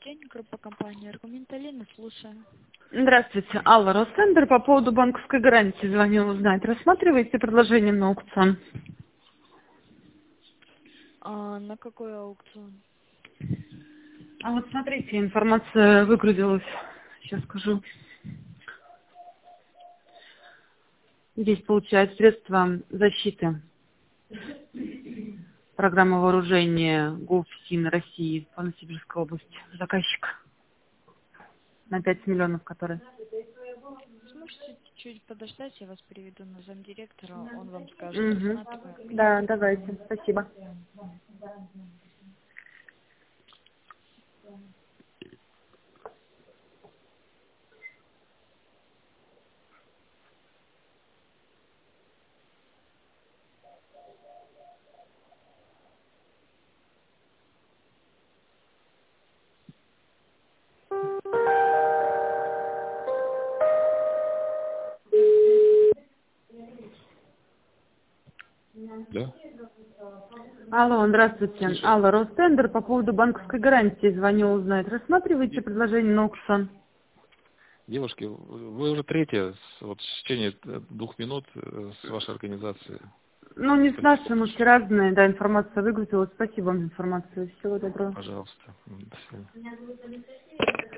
день, группа компании «Аргумент Алина», слушаем. Здравствуйте, Алла, Ростендер, по поводу банковской гарантии звонила узнать. Рассматриваете предложение на аукцион? А на какой аукцион? А вот смотрите, информация выгрузилась, сейчас скажу. Здесь получают средства защиты. Программа вооружения ГУФСИН России по Новосибирской области. Заказчик на 5 миллионов, который. Сможете чуть подождать, я вас переведу на замдиректора, он вам скажет, Угу. рассматриваем. Да, давайте, спасибо. Да? Алло, здравствуйте. Слушай, Алла, Ростендер, по поводу банковской гарантии звонила узнать. Рассматриваете предложение на аукцион? девушки, вы уже третья, вот в течение 2 минут с вашей организации. Ну, не с нашей, мы все разные, да, информация выгрузилась. Спасибо вам за информацию. Всего доброго. Пожалуйста. До свидания.